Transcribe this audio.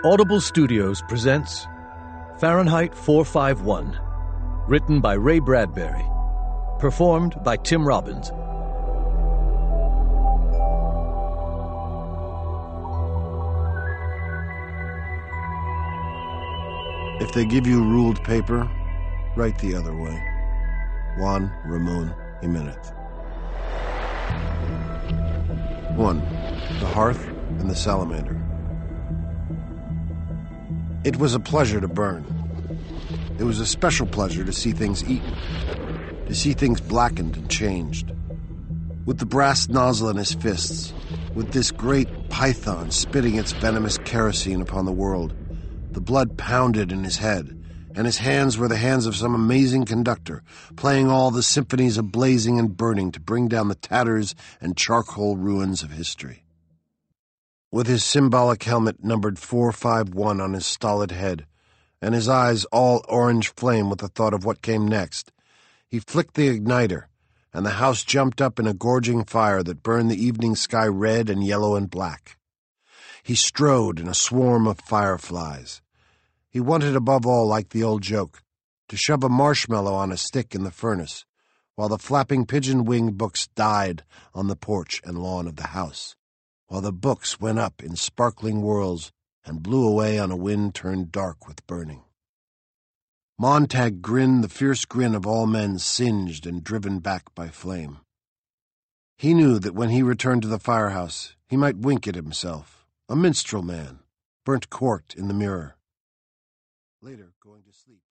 Audible Studios presents Fahrenheit 451, written by Ray Bradbury, performed by Tim Robbins. If they give you ruled paper, write the other way. Juan Ramon Jimenez. 1. The Hearth and the Salamander. It was a pleasure to burn. It was a special pleasure to see things eaten, to see things blackened and changed. With the brass nozzle in his fists, with this great python spitting its venomous kerosene upon the world, the blood pounded in his head, and his hands were the hands of some amazing conductor, playing all the symphonies of blazing and burning to bring down the tatters and charcoal ruins of history. With his symbolic helmet numbered 451 on his stolid head, and his eyes all orange flame with the thought of what came next, he flicked the igniter, and the house jumped up in a gorging fire that burned the evening sky red and yellow and black. He strode in a swarm of fireflies. He wanted above all, like the old joke, to shove a marshmallow on a stick in the furnace, while the flapping pigeon-winged books died on the porch and lawn of the house, while the books went up in sparkling whirls and blew away on a wind turned dark with burning. Montag grinned the fierce grin of all men singed and driven back by flame. He knew that when he returned to the firehouse, he might wink at himself, a minstrel man, burnt corked in the mirror. Later, going to sleep.